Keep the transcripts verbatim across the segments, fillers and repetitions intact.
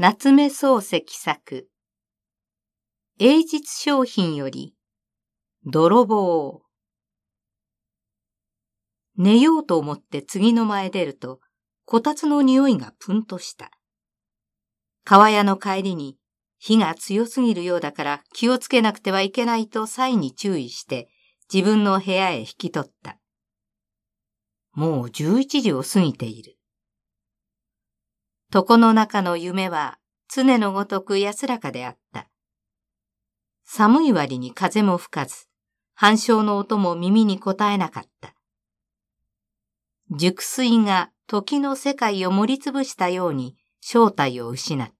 夏目漱石作英実商品より泥棒。寝ようと思って次の前出ると、こたつの匂いがプンとした。川屋の帰りに火が強すぎるようだから気をつけなくてはいけないと際に注意して自分の部屋へ引き取った。もうじゅういちじを過ぎている。床の中の夢は常のごとく安らかであった。寒い割に風も吹かず、半鐘の音も耳にこたえなかった。熟睡が時の世界を盛りつぶしたように正体を失った。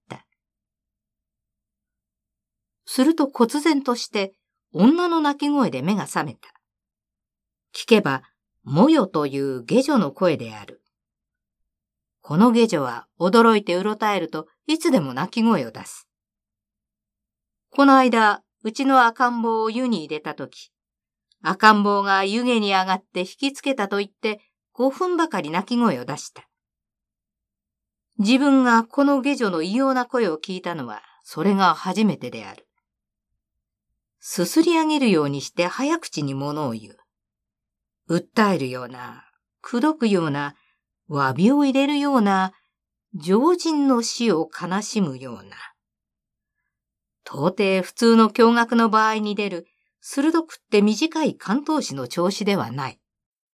すると忽然として女の泣き声で目が覚めた。聞けば、もよという下女の声である。この下女は驚いてうろたえるといつでも泣き声を出す。この間、うちの赤ん坊を湯に入れたとき、赤ん坊が湯気に上がって引きつけたと言ってごふんばかり泣き声を出した。自分がこの下女の異様な声を聞いたのはそれが初めてである。すすり上げるようにして早口に物を言う。訴えるような、口説くような、詫びを入れるような、常人の死を悲しむような。到底普通の驚愕の場合に出る鋭くって短い関東詞の調子ではない。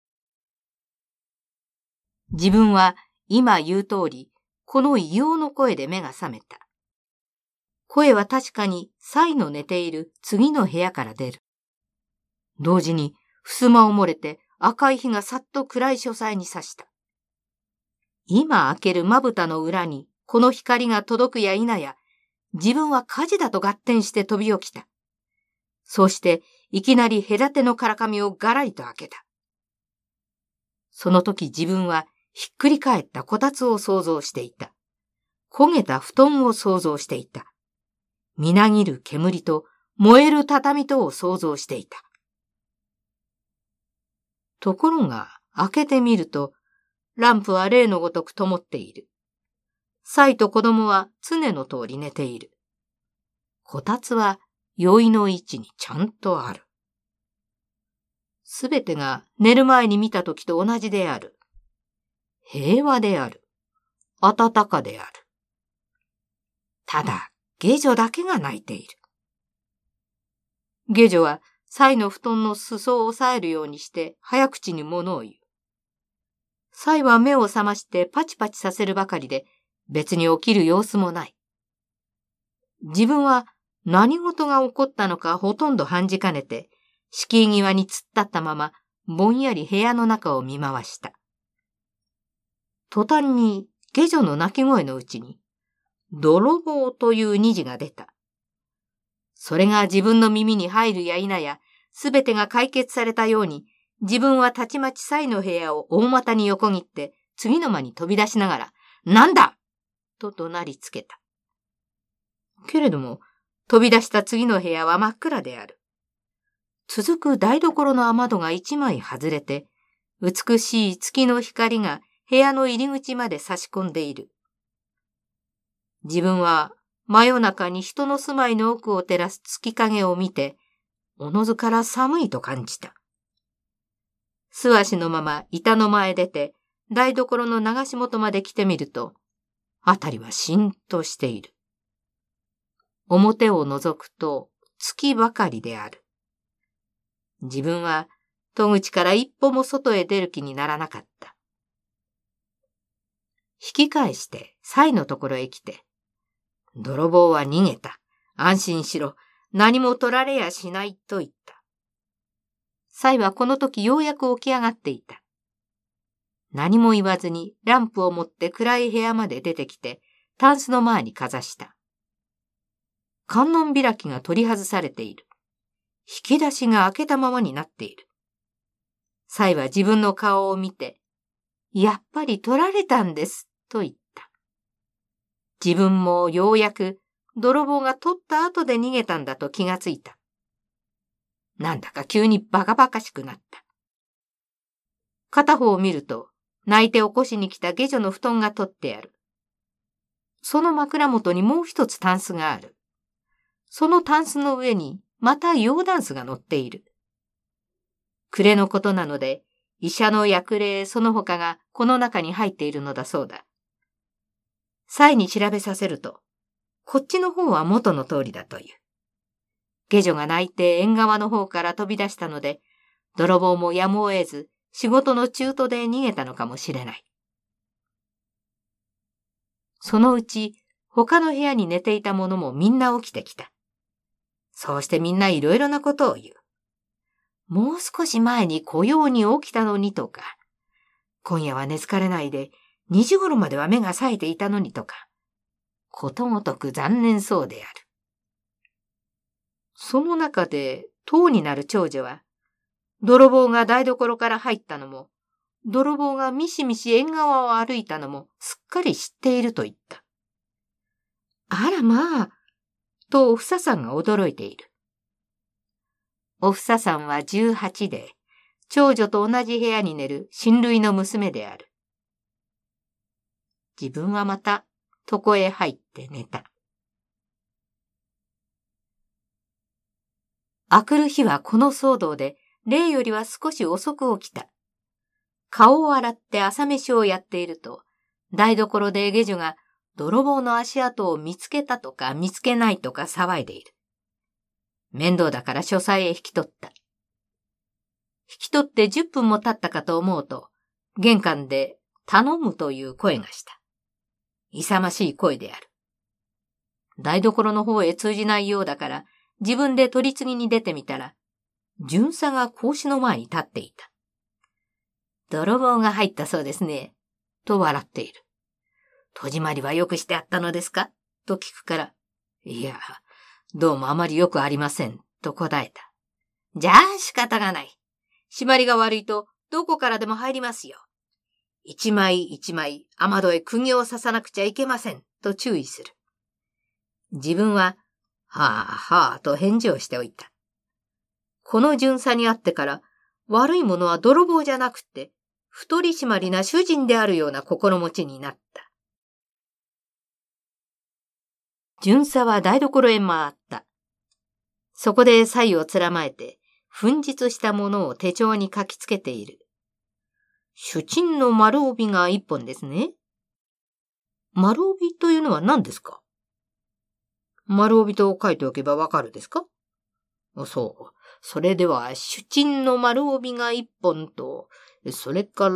自分は今言う通り、この異様の声で目が覚めた。声は確かに妻の寝ている次の部屋から出る。同時に襖を漏れて赤い火がさっと暗い書斎に差した。今開けるまぶたの裏にこの光が届くや否や、自分は火事だと合点して飛び起きた。そうしていきなり隔てのからかみをガラリと開けた。その時自分はひっくり返ったこたつを想像していた。焦げた布団を想像していた。みなぎる煙と燃える畳とを想像していた。ところが開けてみると、ランプは例のごとく灯っている。妻と子供は常の通り寝ている。こたつは宵の位置にちゃんとある。すべてが寝る前に見た時と同じである。平和である。暖かである。ただ、下女だけが泣いている。下女は妻の布団の裾を押さえるようにして早口に物を言う。妻は目を覚ましてパチパチさせるばかりで別に起きる様子もない。自分は何事が起こったのかほとんど半じかねて敷居際に突っ立ったままぼんやり部屋の中を見回した。途端に下女の泣き声のうちに泥棒という二字が出た。それが自分の耳に入るや否や、すべてが解決されたように、自分はたちまち妻の部屋を大股に横切って、次の間に飛び出しながら、なんだと怒鳴りつけた。けれども、飛び出した次の部屋は真っ暗である。続く台所の雨戸が一枚外れて、美しい月の光が部屋の入り口まで差し込んでいる。自分は真夜中に人の住まいの奥を照らす月影を見て、おのずから寒いと感じた。素足のまま板の前出て、台所の流し元まで来てみると、あたりはしんとしている。表を覗くと月ばかりである。自分は戸口から一歩も外へ出る気にならなかった。引き返して妻のところへ来て、泥棒は逃げた。安心しろ。何も取られやしないと言った。妻はこの時ようやく起き上がっていた。何も言わずにランプを持って暗い部屋まで出てきて、タンスの前にかざした。観音開きが取り外されている。引き出しが開けたままになっている。妻は自分の顔を見て、やっぱり取られたんです、と言った。自分もようやく泥棒が取った後で逃げたんだと気がついた。なんだか急にバカバカしくなった。片方を見ると泣いて起こしに来た下女の布団が取ってある。 その枕元にもう一つタンスがある。そのタンスの上にまた洋ダンスが乗っている。暮れのことなので、医者の薬霊その他がこの中に入っているのだそうだ。際に調べさせると、こっちの方は元の通りだという。下女が泣いて縁側の方から飛び出したので、泥棒もやむを得ず仕事の中途で逃げたのかもしれない。そのうち他の部屋に寝ていた者もみんな起きてきた。そうしてみんないろいろなことを言う。もう少し前に雇用に起きたのにとか、今夜は寝つかれないでにじ頃までは目が冴えていたのにとか、ことごとく残念そうである。その中で当になる長女は、泥棒が台所から入ったのも、泥棒がみしみし縁側を歩いたのもすっかり知っていると言った。あらまあ、とおふささんが驚いている。おふささんはじゅうはちで、長女と同じ部屋に寝る親類の娘である。自分はまた床へ入って寝た。明くる日はこの騒動で、例よりは少し遅く起きた。顔を洗って朝飯をやっていると、台所で下女が泥棒の足跡を見つけたとか見つけないとか騒いでいる。面倒だから書斎へ引き取った。引き取ってじゅっぷんも経ったかと思うと、玄関で頼むという声がした。勇ましい声である。台所の方へ通じないようだから、自分で取り次ぎに出てみたら、巡査が格子の前に立っていた。泥棒が入ったそうですね、と笑っている。戸締まりはよくしてあったのですかと聞くから、いや、どうもあまりよくありません、と答えた。じゃあ仕方がない。締まりが悪いとどこからでも入りますよ。一枚一枚雨戸へ釘を刺さなくちゃいけません、と注意する。自分は、はあはあと返事をしておいた。この巡査に会ってから悪いものは泥棒じゃなくて太り締まりな主人であるような心持ちになった。巡査は台所へ回った。そこで才をつらまえて紛失したものを手帳に書きつけている。主沈の丸帯が一本ですね。丸帯というのは何ですか？丸帯と書いておけばわかるですか？そう。それでは、主沈の丸帯が一本と、それから、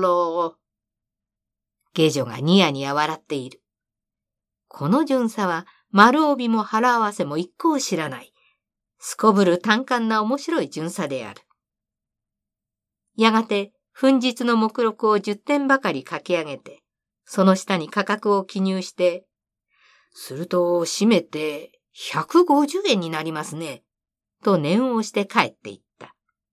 下女がニヤニヤ笑っている。この巡査は、丸帯も腹合わせも一向知らない。すこぶる単簡な面白い巡査である。やがて、紛失の目録を十点ばかり書き上げて、その下に価格を記入して、すると、締めて、ひゃくごじゅうえんになりますね。と念を押して帰っていった。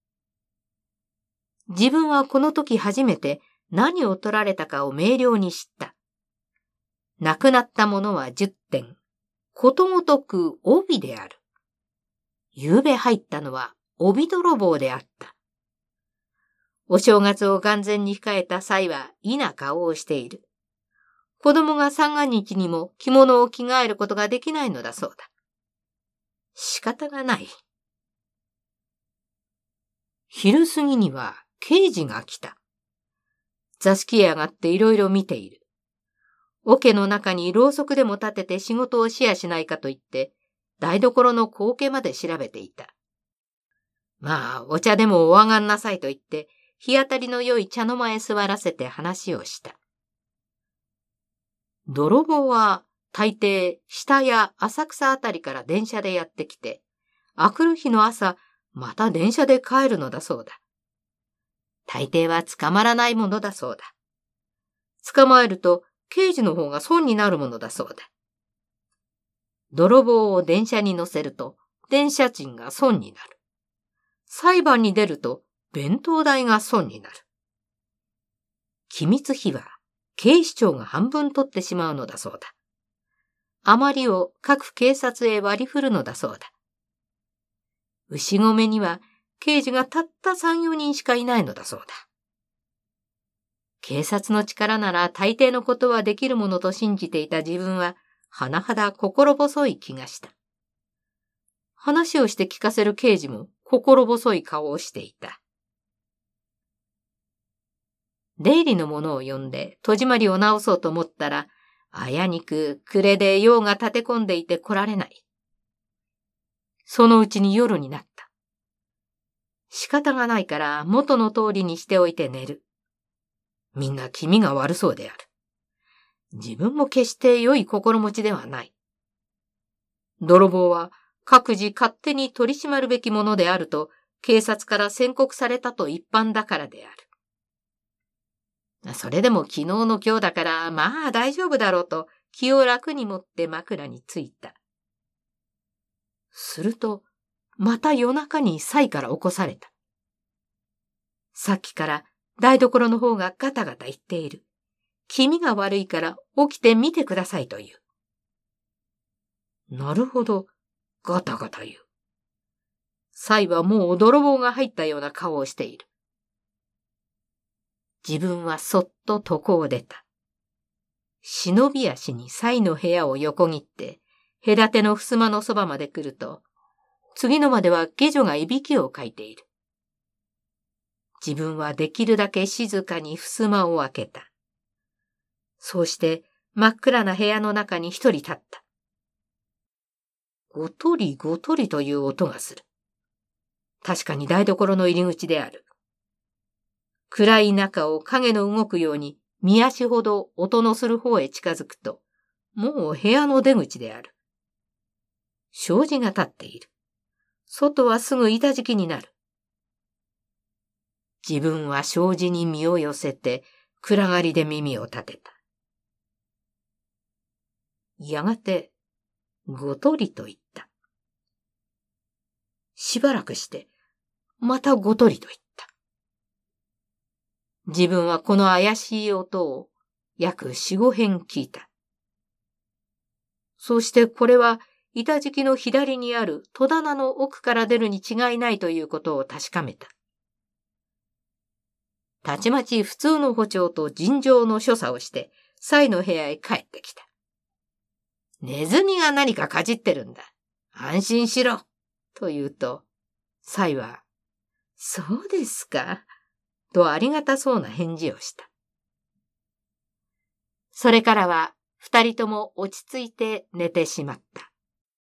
自分はこの時初めて何を取られたかを明瞭に知った。なくなったものはじゅってん。ことごとく帯である。夕べ入ったのは帯泥棒であった。お正月を眼前に控えた際は否顔をしている。子供が三が日にも着物を着替えることができないのだそうだ。仕方がない。昼過ぎには刑事が来た。座敷へ上がっていろいろ見ている。桶の中にろうそくでも立てて仕事をしやしないかと言って、台所の後家まで調べていた。まあ、お茶でもお上がんなさいと言って、日当たりの良い茶の間へ座らせて話をした。泥棒は大抵下や浅草あたりから電車でやってきて、明くる日の朝、また電車で帰るのだそうだ。大抵は捕まらないものだそうだ。捕まえると刑事の方が損になるものだそうだ。泥棒を電車に乗せると電車賃が損になる。裁判に出ると弁当代が損になる。機密費は警視庁が半分取ってしまうのだそうだ。余りを各警察へ割り振るのだそうだ。牛込には刑事がたった三、四人しかいないのだそうだ。警察の力なら大抵のことはできるものと信じていた自分は甚だ心細い気がした。話をして聞かせる刑事も心細い顔をしていた。出入りの者を呼んで戸締まりを直そうと思ったら、あやにく暮れで用が立て込んでいて来られない。そのうちに夜になった。仕方がないから元の通りにしておいて寝る。みんな気味が悪そうである。自分も決して良い心持ちではない。泥棒は各自勝手に取り締まるべきものであると警察から宣告されたと一般だからである。それでも昨日の今日だからまあ大丈夫だろうと気を楽に持って枕についた。するとまた夜中に妻から起こされた。さっきから台所の方がガタガタ言っている。気味が悪いから起きてみてくださいと言う。なるほど、ガタガタ言う。妻はもう泥棒が入ったような顔をしている。自分はそっと床を出た。忍び足に妻の部屋を横切って、隔ての襖のそばまで来ると、次の間では下女がいびきをかいている。自分はできるだけ静かに襖を開けた。そうして真っ暗な部屋の中に一人立った。ごとりごとりという音がする。確かに台所の入り口である。暗い中を影の動くように見足ほど音のする方へ近づくと、もう部屋の出口である。障子が立っている。外はすぐ板敷きになる。自分は障子に身を寄せて暗がりで耳を立てた。やがて、ごとりと言った。しばらくして、またごとりと言った。自分はこの怪しい音を約四五遍聞いた。そうしてこれは板敷きの左にある戸棚の奥から出るに違いないということを確かめた。たちまち普通の歩調と尋常の所作をして、妻の部屋へ帰ってきた。ネズミが何かかじってるんだ。安心しろ。と言うと、妻は、そうですか。とありがたそうな返事をした。それからは二人とも落ち着いて寝てしまった。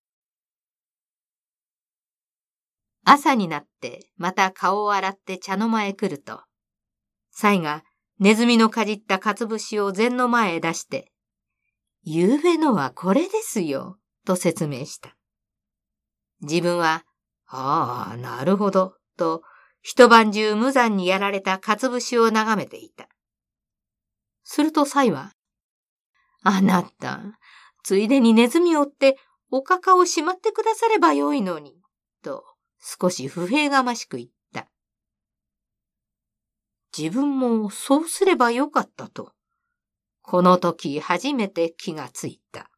朝になってまた顔を洗って茶の間へ来ると、妻がネズミのかじったかつ節を膳の前へ出して、ゆうべのはこれですよ、と説明した。自分は、ああ、なるほど、と一晩中無残にやられたかつ節を眺めていた。すると妻は、あなた、ついでにネズミを追っておかかをしまってくださればよいのに、と少し不平がましく言った。自分もそうすればよかったと、この時初めて気がついた。